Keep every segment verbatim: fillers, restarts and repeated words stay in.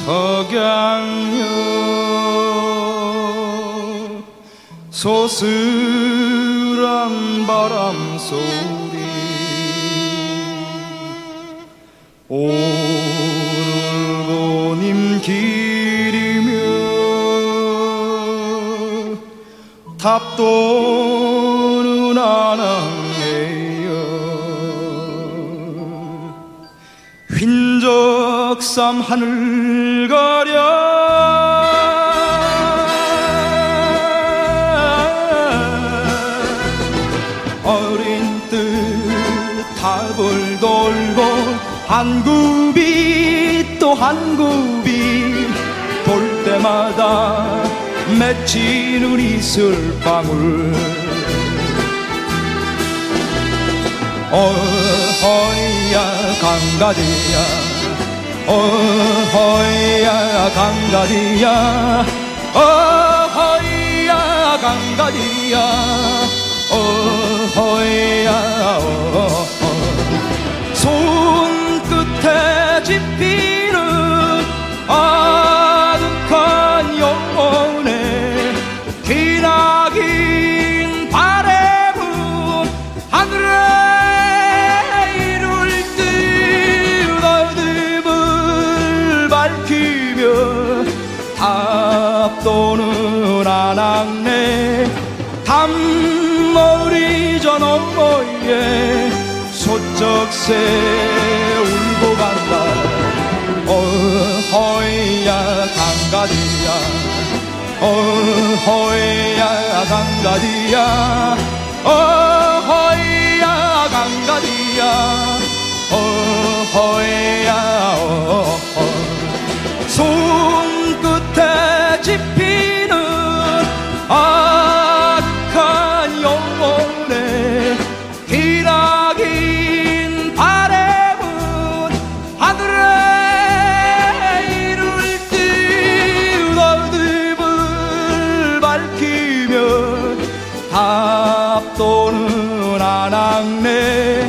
석양여 소스란 바람 소리 오늘도 님 길이며 답도는 안항에요 흰적삼 하늘 가려 어린 뜻 탑을 돌고 한 굽이 또 한 굽이 돌 때마다 맺히는 이슬방울 어허야 강가리야 어허야 강가리야 어허야 강가리야 어허야 어허 손끝에 집히는 아득한 영혼에 기나긴 바람은 하늘에 이룰 듯 어둠을 밝히며 답도는 안악내 담머리 저 너머에 소쩍새 울고 간다 어허야 강가리야 어허야 강가리야 어허야 강가리야 어허야 어허 손끝에 집히는 악한 영혼에 기나긴 바람은 하늘에 이룰 듯 어둠을 밝히며 답도는 안악내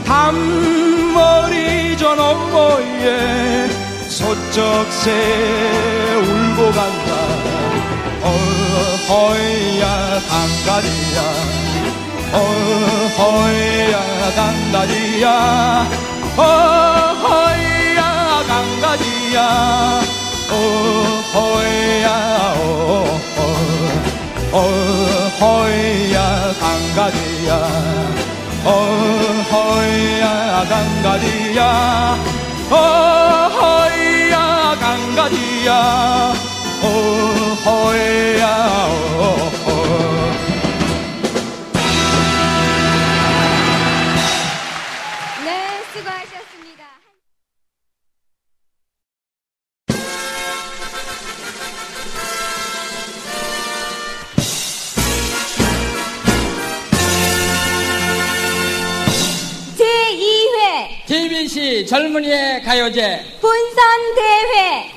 담머리 저 너머에 소쩍새 울고 간다 어허야 강가리야 어허야 강가리야 어허야 강가리야 어허야 어허 어허야 강가리야 어허야 강가리야 어허야 강가리야 어허야 어허 네, 수고하셨습니다. 제이 회 티비씨 젊은이의 가요제 본선대회.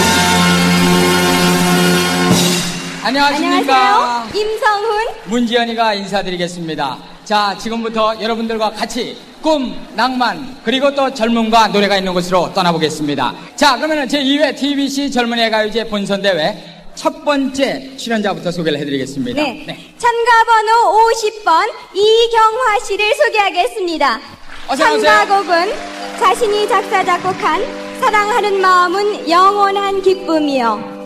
안녕하십니까. 안녕하세요. 임성훈 문지연이가 인사드리겠습니다. 자, 지금부터 여러분들과 같이 꿈, 낭만, 그리고 또 젊음과 노래가 있는 곳으로 떠나보겠습니다. 자, 그러면 제이 회 티비씨 젊은이의 가요제 본선대회 첫 번째 출연자부터 소개를 해드리겠습니다. 네. 네. 참가번호 오십 번 이경화 씨를 소개하겠습니다. 참가곡은 자신이 작사 작곡한 사랑하는 마음은 영원한 기쁨이요.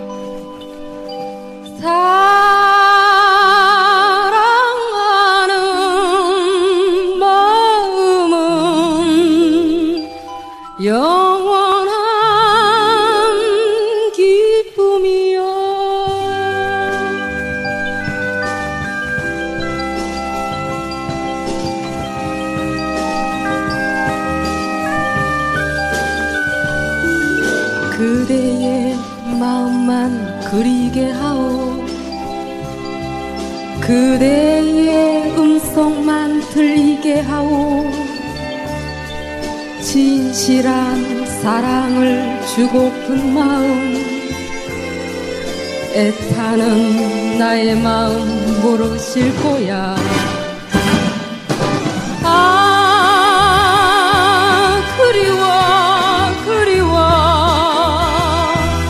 사랑하는 마음은 영원한 기쁨이요. 그대의 마음만 그리게 하오. 그대의 음성만 들리게 하오. 진실한 사랑을 주고픈 마음, 애타는 나의 마음 모르실 거야. 아 그리워 그리워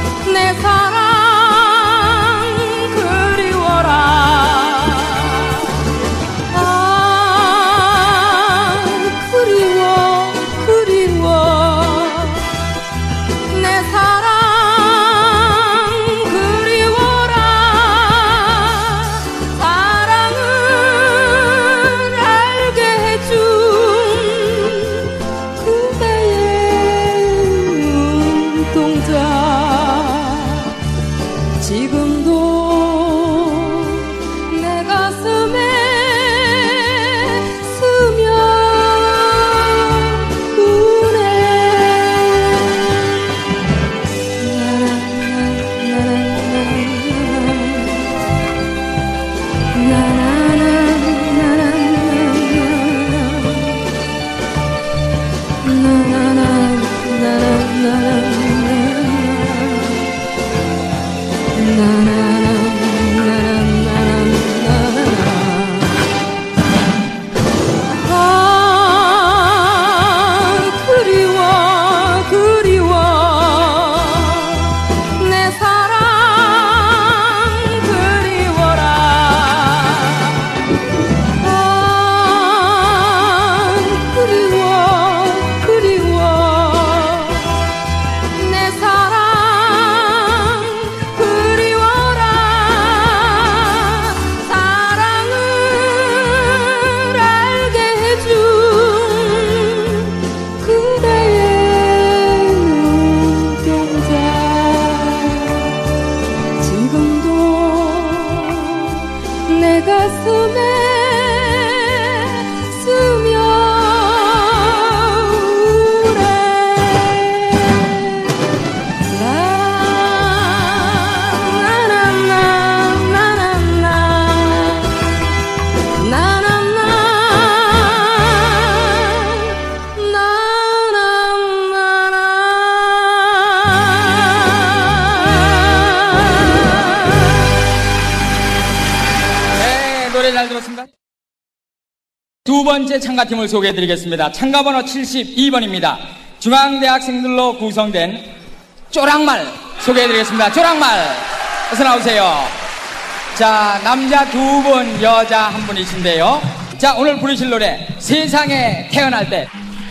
두 번째 참가팀을 소개해드리겠습니다. 참가번호 칠십이 번입니다. 중앙대학생들로 구성된 쪼랑말 소개해드리겠습니다. 쪼랑말 어서 나오세요. 자, 남자 두 분, 여자 한 분이신데요. 자, 오늘 부르실 노래 세상에 태어날 때.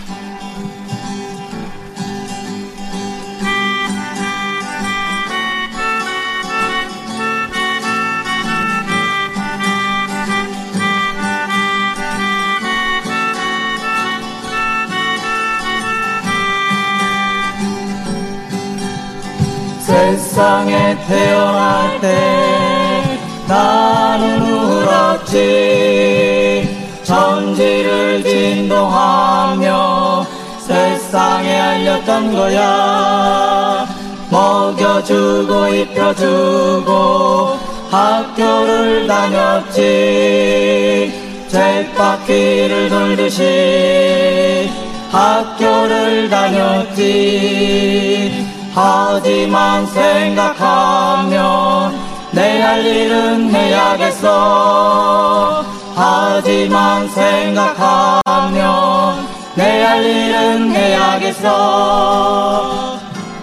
세상에 태어날 때 나는 울었지. 천지를 진동하며 세상에 알렸던 거야. 먹여주고 입혀주고 학교를 다녔지. 쳇바퀴를 돌듯이 학교를 다녔지. 하지만 생각하면 내 할 일은 해야겠어. 하지만 생각하면 내 할 일은 해야겠어.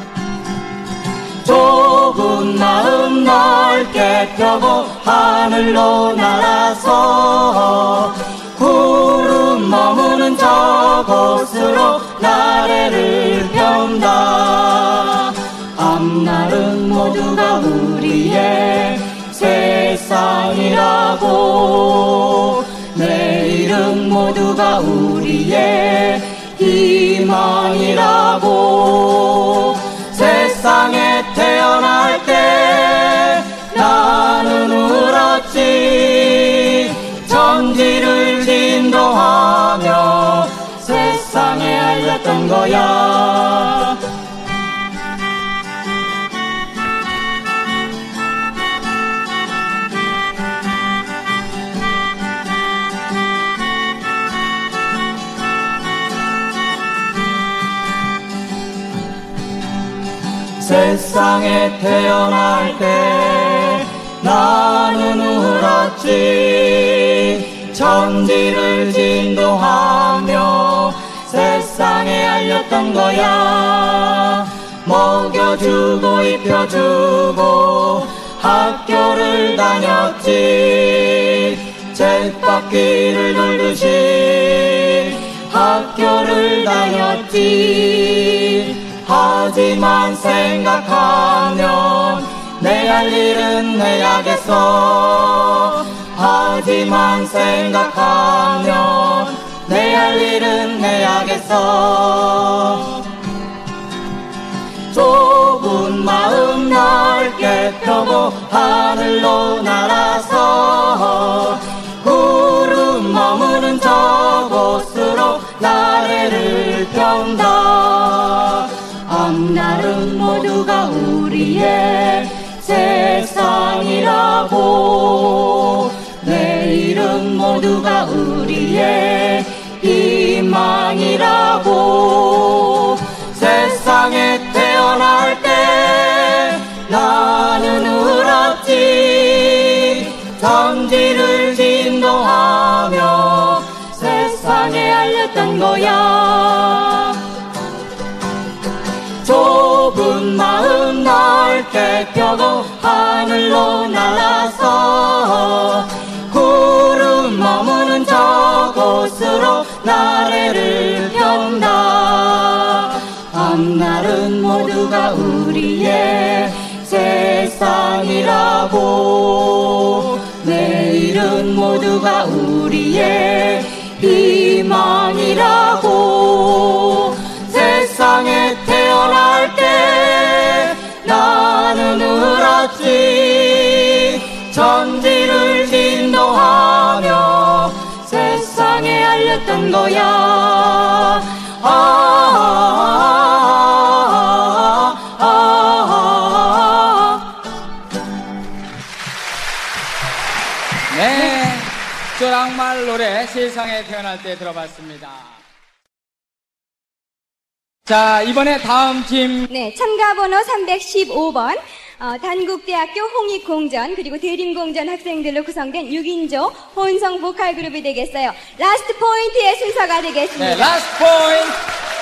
좁은 마음 넓게 펴고 하늘로 날아서 구름 머무는 저곳으로 나래를 편다. 앞날은 모두가 우리의 세상이라고. 내일은 모두가 우리의 희망이라고. 세상에 태어날 때 나는 울었지. 천지를 진동하며 세상에 알렸던 거야. 세상에 태어날 때 나는 울었지. 천지를 진동하며 세상에 알렸던 거야. 먹여주고 입혀주고 학교를 다녔지. 쳇바퀴를 돌듯이 학교를 다녔지. 하지만 생각하면 내 할 일은 해야겠어. 하지만 생각하면 내 할 일은 해야겠어. 좁은 마음 넓게 펴고 하늘로 날아서 구름 머무는 저곳으로 나래를 편다. 앞날은 모두가 우리의 세상이라고. 내일은 모두가 우리의 희망이라고. 세상에 태어날 때 나는 울었지. 천지를 진동하며 세상에 알렸던 거야. 좁은 마음 넓게 펴고 하늘로 날아서 구름 머무는 저곳으로 나래를 편다. 앞날은 모두가 우리의 세상이라고. 내일은 모두가 우리의 희망이라고. 세상에 태어날 때 나는 울었지. 천지를 진동하며 세상에 알렸던 거야. 아, 아, 아, 아, 아. 네, 쪼랑말 노래 세상에 태어날 때 들어봤습니다. 자, 이번에 다음 팀. 네, 참가번호 삼백십오 번. 어, 단국대학교 홍익공전 그리고 대림공전 학생들로 구성된 육 인조 혼성 보컬 그룹이 되겠어요. 라스트 포인트의 순서가 되겠습니다. 네, 라스트 포인트.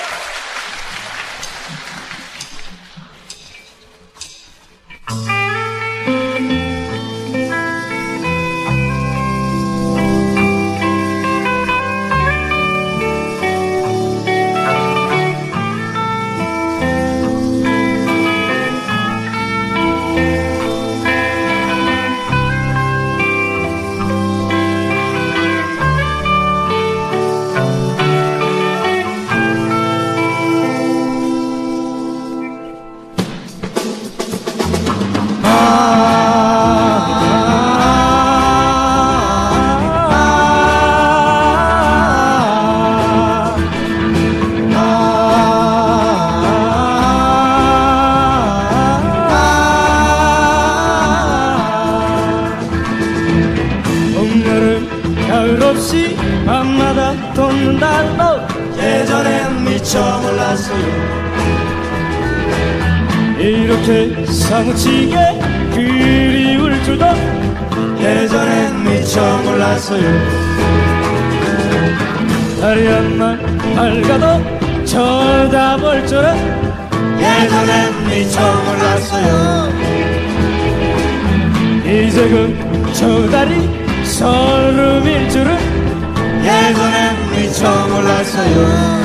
이렇게 사무치게 그리울 줄도 예전엔 미처 몰랐어요. 달이 한 날 밝아도 쳐다볼 줄은 예전엔 미처 몰랐어요. 이제 그저 달이 서름일 줄은 예전엔 미처 몰랐어요.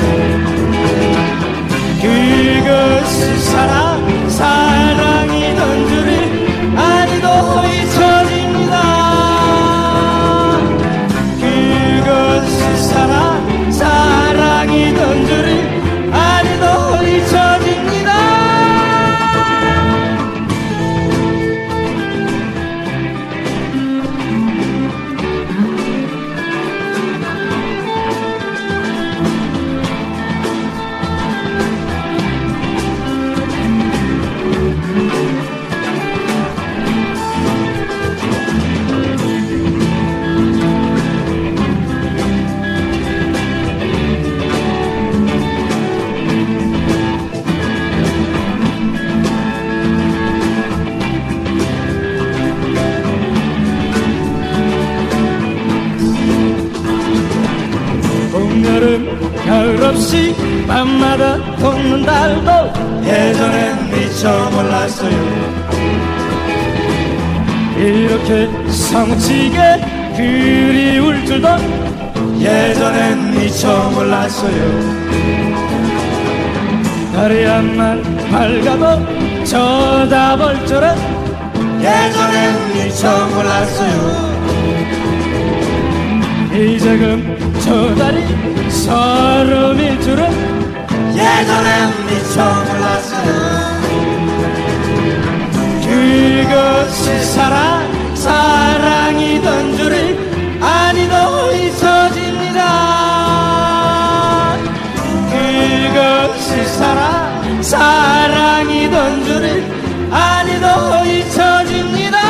그것이 사랑, 사랑이던 줄이 아니도 잊혀집니다. 그것이 사랑, 사랑이던 줄이 아니도 잊혀집니다. 가을 없이 밤마다 돋는 달도 예전엔 미처 몰랐어요. 이렇게 사무치게 그리울 줄도 예전엔 미처 몰랐어요. 달이 한 날 밝아도 쳐다볼 줄은 예전엔 미처 몰랐어요. 이제금 저 달이 서름일 줄은 예전엔 미처 몰랐어요. 그것이 사랑, 사랑이던 줄이 아니도 잊혀집니다. 그것이 사랑, 사랑이던 줄이 아니도 잊혀집니다.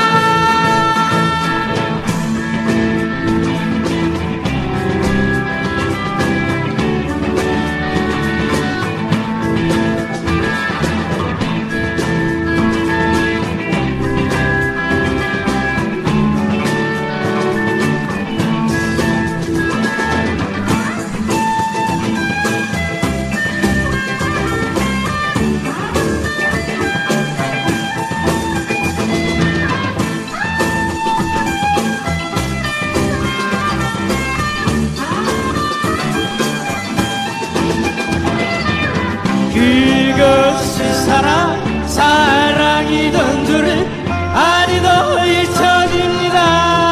그것이 사랑, 사랑이던 줄이 아니도 잊혀집니다.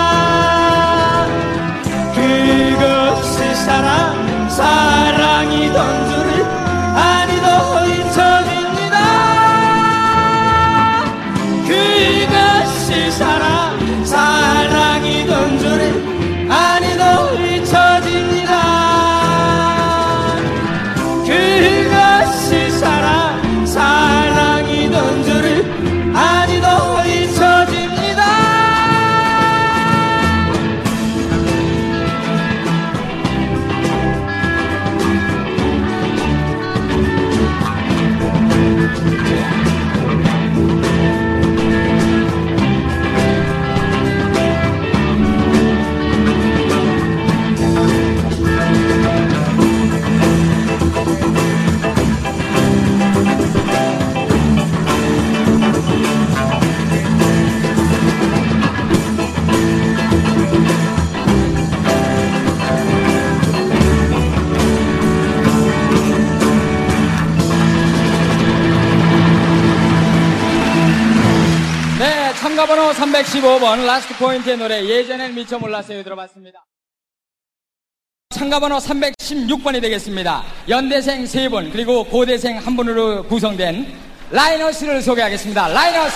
그것이 사랑, 사랑이던 줄이 아니도 잊혀집니다. 그것이 사랑, 사랑이던 줄이 아니도 잊혀집니다. 그것이 사랑, 사랑이던 줄이 아니도 참가번호 삼백십오 번 라스트 포인트의 노래 예전엔 미처 몰랐어요 들어봤습니다. 참가번호 삼백십육 번이 되겠습니다. 연대생 세 분 그리고 고대생 한 분으로 구성된 라이너스를 소개하겠습니다. 라이너스.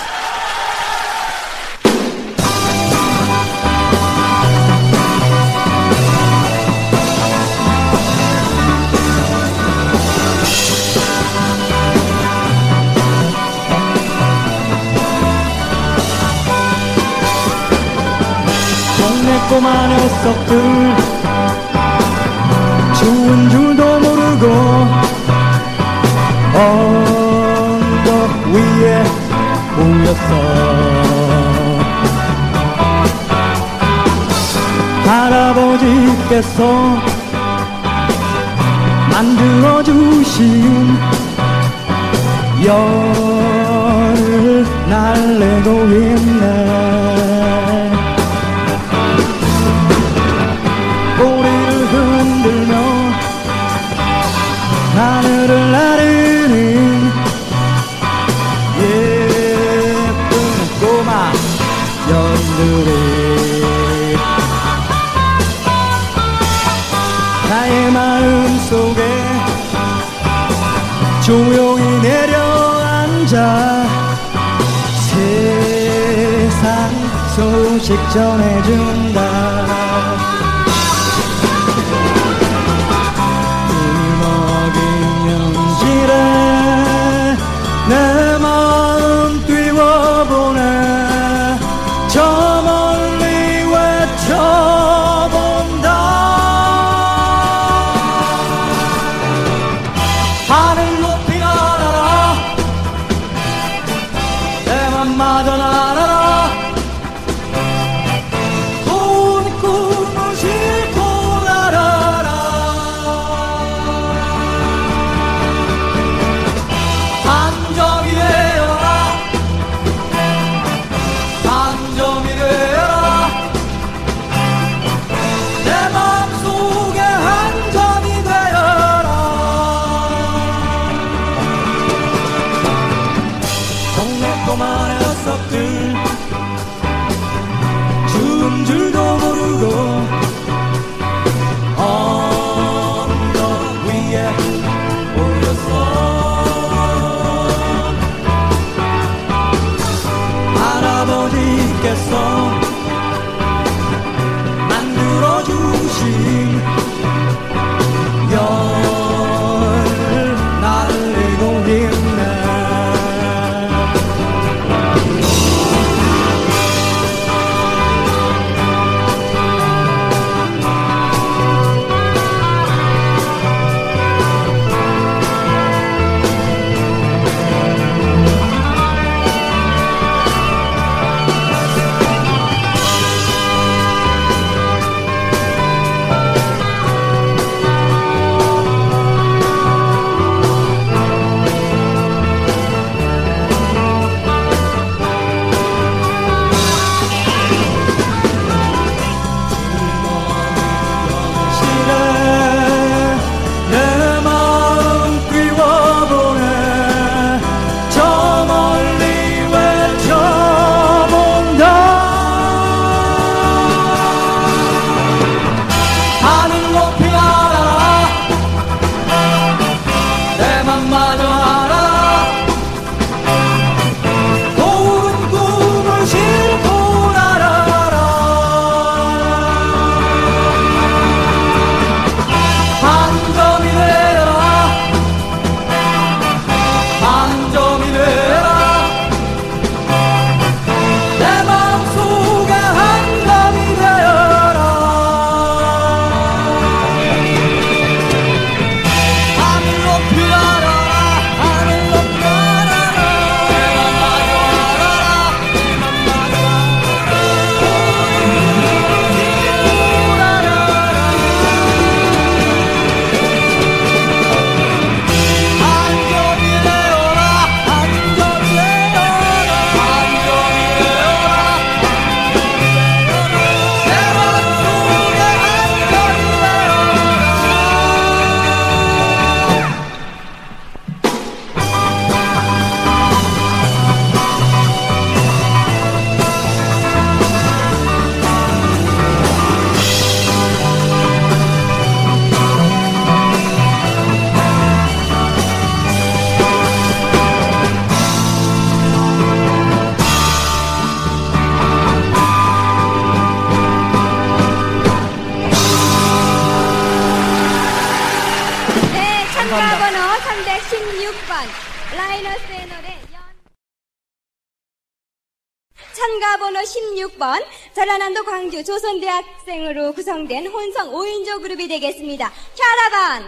동네 꼬마 녀석들 좋은 줄도 모르고 언덕 위에 모였어. 할아버지께서 만들어주신 열을 날래고 있네. 꼬리를 흔들며 하늘을 나르는 예쁜 꼬마 연들이 나의 마음속에 조용히 내려앉아 세상 소식 전해준다. 내 마음 띄워보네. 저 멀리 외쳐본다. 하늘 높이 날아라. 내 맘마저 날아라. 꿈꾸는 참가 번호 삼백십육 번 라이너스의 노래 연... 참가 번호 십육 번 전라남도 광주 조선대학생으로 구성된 혼성 오 인조 그룹이 되겠습니다. 캐러반.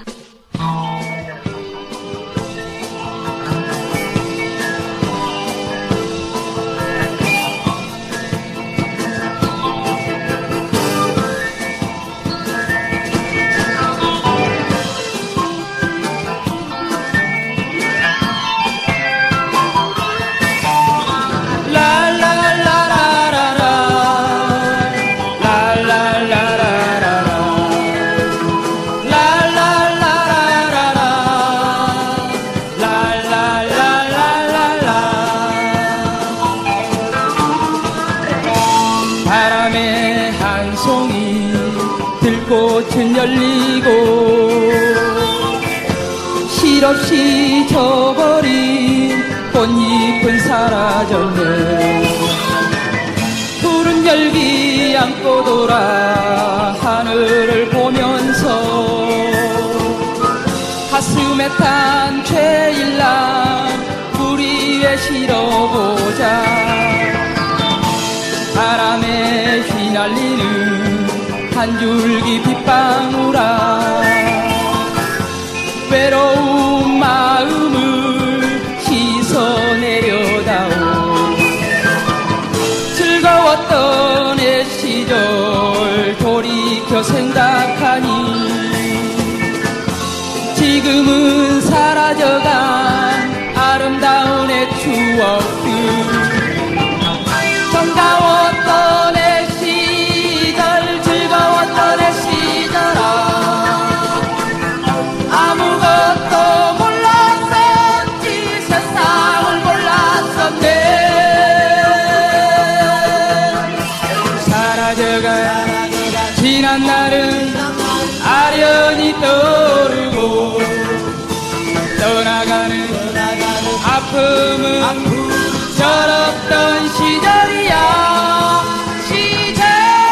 꽃은 열리고 실없이 져버린 꽃잎은 사라졌네. 푸른 열기 안고 돌아 하늘을 보면서 가슴에 탄 죄일랑 우리 위에 실어보자. 바람에 휘날리는 한 줄기 빗방울아 외로운 마음을 씻어내려다오. 즐거웠던 애 시절 돌이켜 생각하니 지금은 사라져간 아름다운 애 추억들. 정다웠던 애 시절 즐거웠던 애 시절아 아무것도 몰랐었지 세상을 몰랐었네. 사라져간 지난 날은 아련히 떠오르고 떠나가는 아픔은 철없던 시절이야. 시절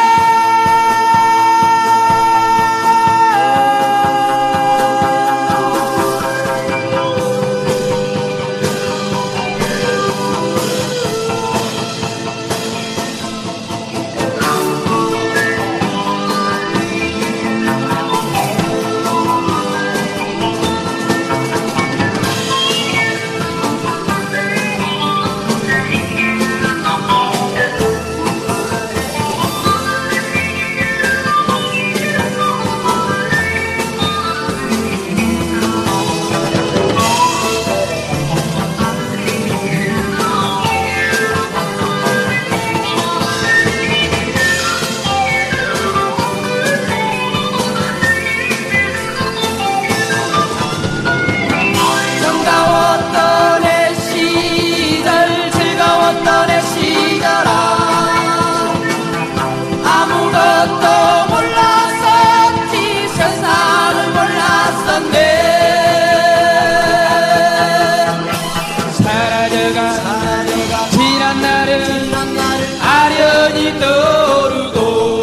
아련히 떠오르고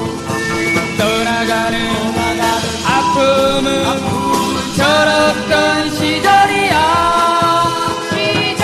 떠나가는 아픔은 철없던 시절이야. 시절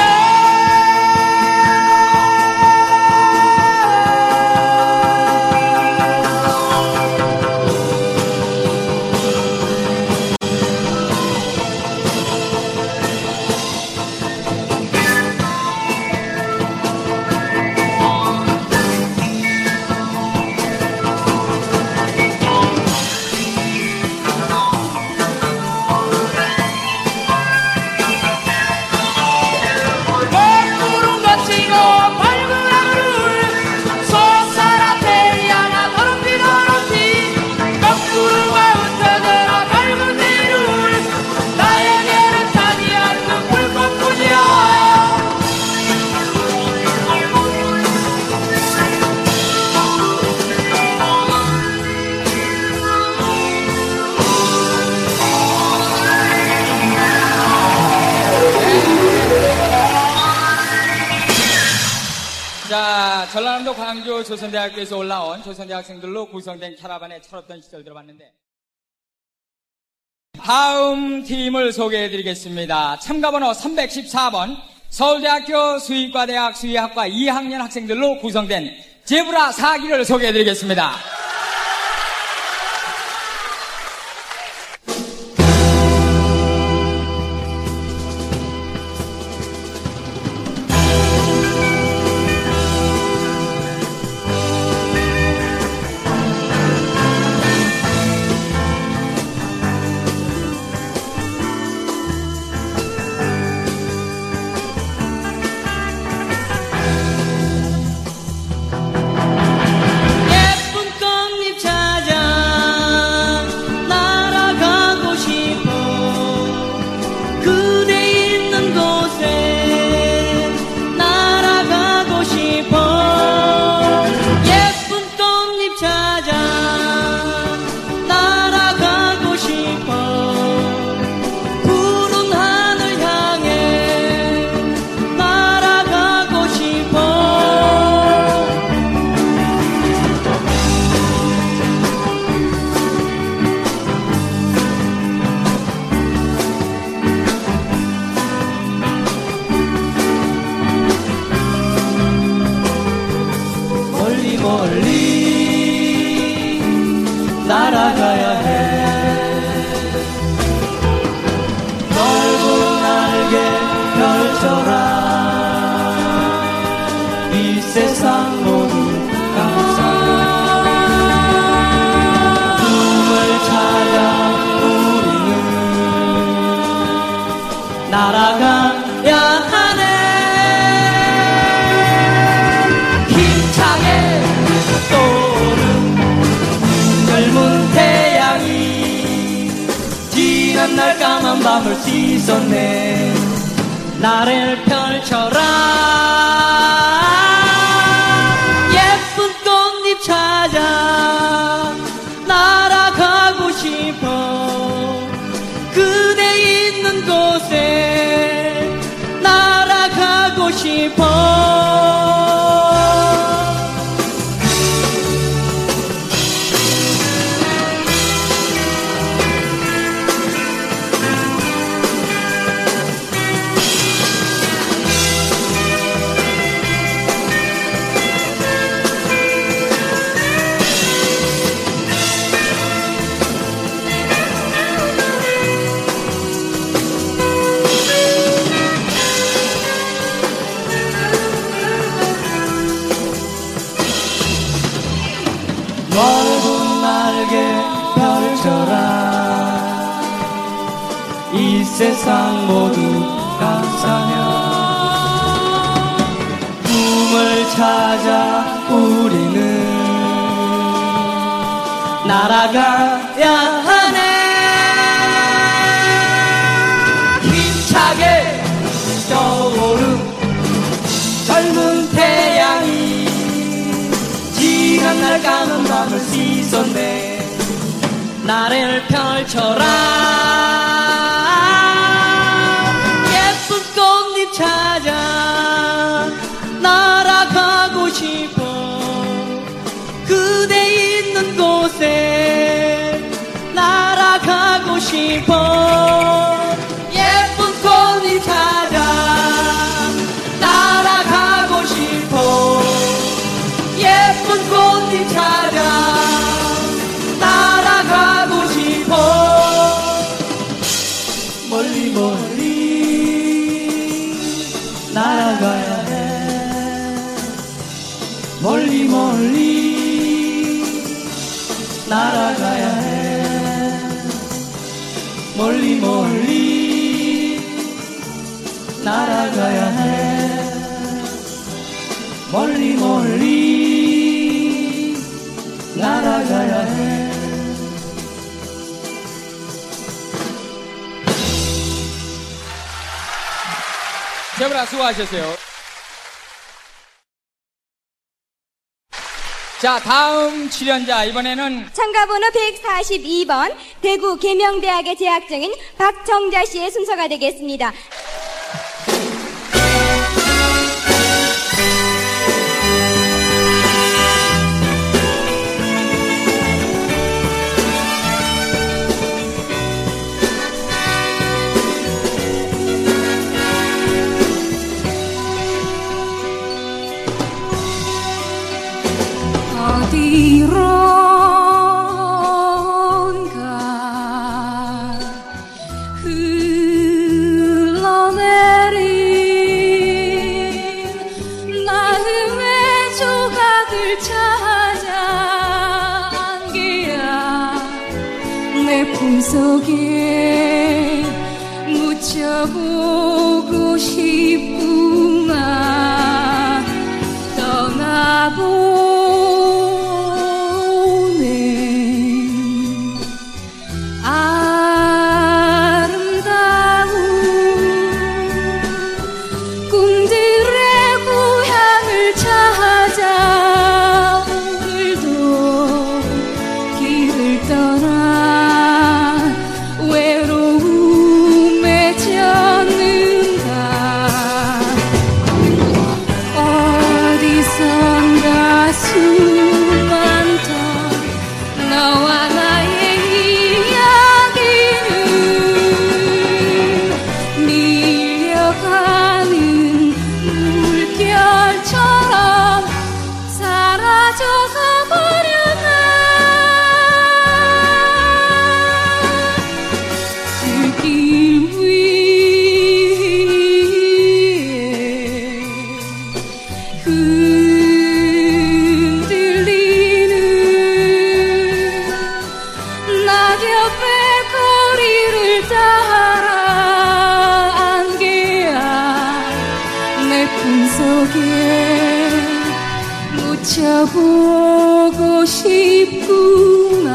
자, 전라남도 광주 조선대학교에서 올라온 조선대 학생들로 구성된 캐러반의 철없던 시절 들어봤는데 다음 팀을 소개해드리겠습니다. 참가번호 삼백십사 번 서울대학교 수의과대학 수의학과 이 학년 학생들로 구성된 제브라 사기를 소개해드리겠습니다. 날아가야 해. 넓은 날개 펼쳐라. 이 세상 모두 감사해. 꿈을 찾아 우리는 날아가야 하네. 힘차게 떠오른 젊은 태양이 지난 날 까만 밤을 씻었네. 나를 펼쳐라. 예쁜 꽃잎 찾아 날아가고 싶어. 그대 있는 곳에 날아가고 싶어. 넓은 날개 펼쳐라. 이 세상 모두 감싸며 꿈을 찾아 우리는 날아가야 하네. 힘차게 떠오른 젊은 태양이 지난 날 까만 밤을 씻었네. 나를 펼쳐라. 예쁜 꽃잎 찾아 날아가고 싶어. 그대 있는 곳에 날아가고 싶어. 예쁜 꽃잎 찾아 날아가고 싶어. 예쁜 꽃잎 찾아 날아가고 싶어. 멀리 멀리 날아가야 해. 멀리 멀리 날아가야 해. 멀리 멀리 날아가야 해. 멀리 멀리 날아가야 해. 제브라 수고하셨어요. 자, 다음 출연자 이번에는 참가번호 백사십이 번 대구 계명대학에 재학 중인 박정자 씨의 순서가 되겠습니다. 속에 묻혀보고 싶구나. 떠나보네. 아름다운 꿈들의 고향을 찾아 오늘도 길을 떠나 외로움에 젖는다. 어디선가 수많던 너와 나의 이야기는 밀려가는 물결처럼 사라져가 버려나. 길 위에 흔들리는 낙엽의 거리를 따라 안개야 내 품속에 묻혀보고 싶구나.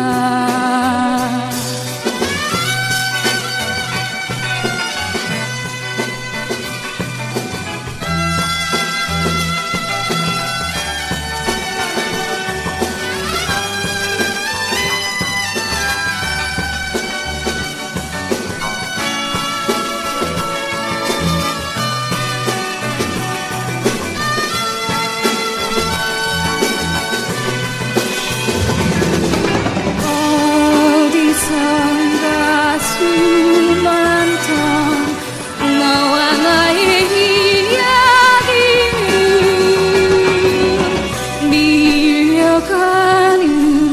어디선가 수많던 너와 나의 이야기는 밀려가는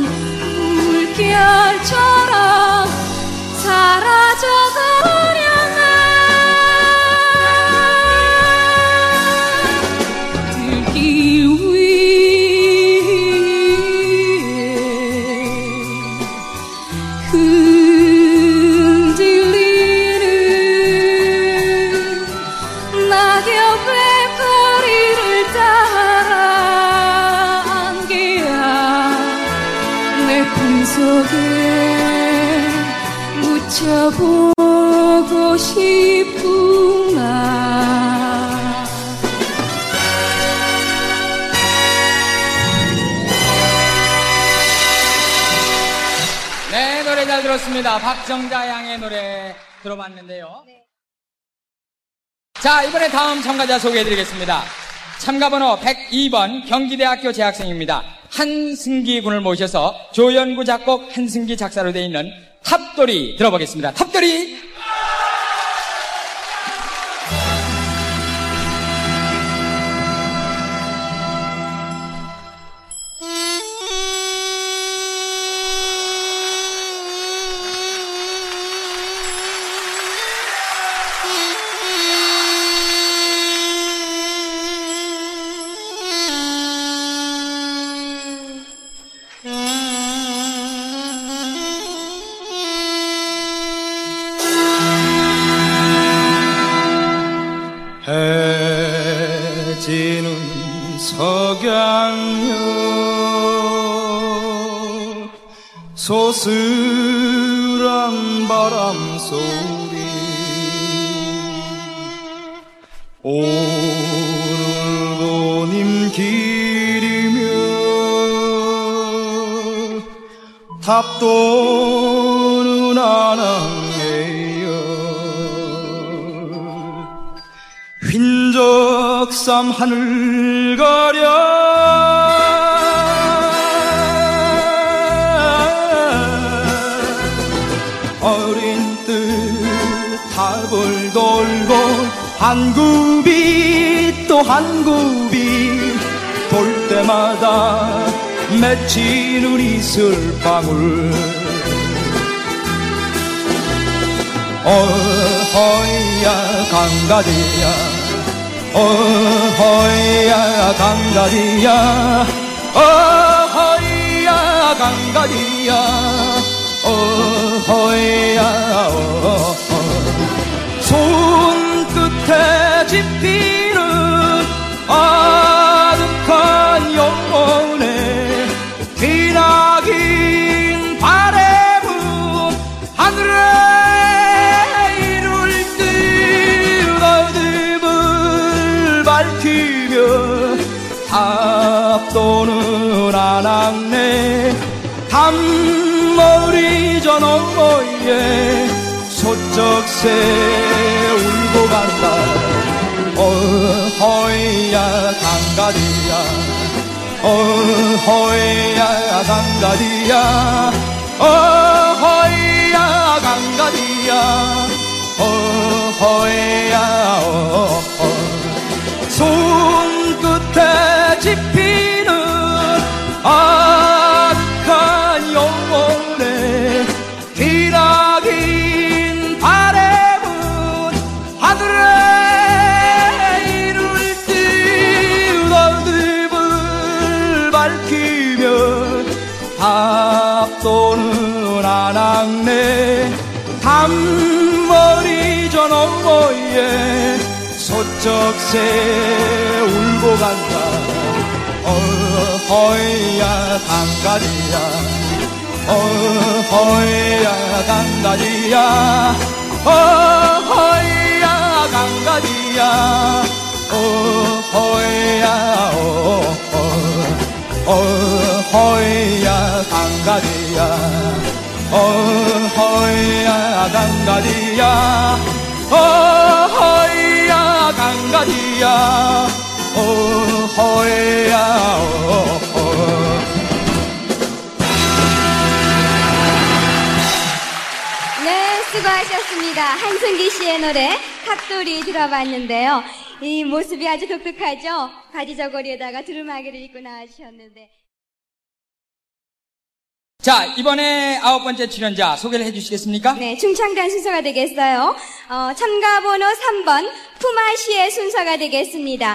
물결처럼 사라져가 버려나. 들길 위에 흔들리는 낙엽의 거리를 따라 안개야 내 품속에 묻혀보고 싶구나. 네, 노래 잘 들었습니다. 박정자 양의 노래 들어봤는데요. 자, 이번에 다음 참가자 소개해드리겠습니다. 참가번호 백이 번 경기대학교 재학생입니다. 한승기 군을 모셔서 조연구 작곡 한승기 작사로 되어 있는 탑돌이 들어보겠습니다. 탑돌이! 해지는 석양여 소스란 바람 소리 오늘도 님 길이며 탑도는 안항에요 흰적삼 하늘 가려 어린 뜻 탑을 돌고 한 굽이 또 한 굽이 돌 때마다 맺히는 이슬방울 어허야 강가리야 어허야 강가리야 어허야 강가리야 어허야 어허 손끝에 집히는 아득한 영혼에 기나긴 바람은 하늘에 이룰 듯 어둠을 밝히며 답도는 안악내 담머리 저 너머에 소쩍새 울고 간다 어허야 강가리야 어허야 강가리야 어허야 강가리야 어허야 어허 손끝에 집히는 악한 영혼에 기나긴 바람은 하늘에 이룰 듯 어둠을 밝히며 답도는 안악내 담머리 저 너머에 소쩍새 울고 간다 어허야 강가리야 어허야 강가리야 어허야 강가리야 어허야 어허 어허야 강가리야 어허야 강가리야 어허야 강가리야 어허야 어허 네, 수고하셨습니다. 한승기 씨의 노래 탑돌이 들어봤는데요. 이 모습이 아주 독특하죠? 바지 저고리에다가 두루마기를 입고 나와주셨는데. 자, 이번에 아홉 번째 출연자 소개를 해주시겠습니까? 네, 중창단 순서가 되겠어요. 어, 참가번호 삼 번 푸마 씨의 순서가 되겠습니다.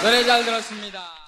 노래 잘 들었습니다.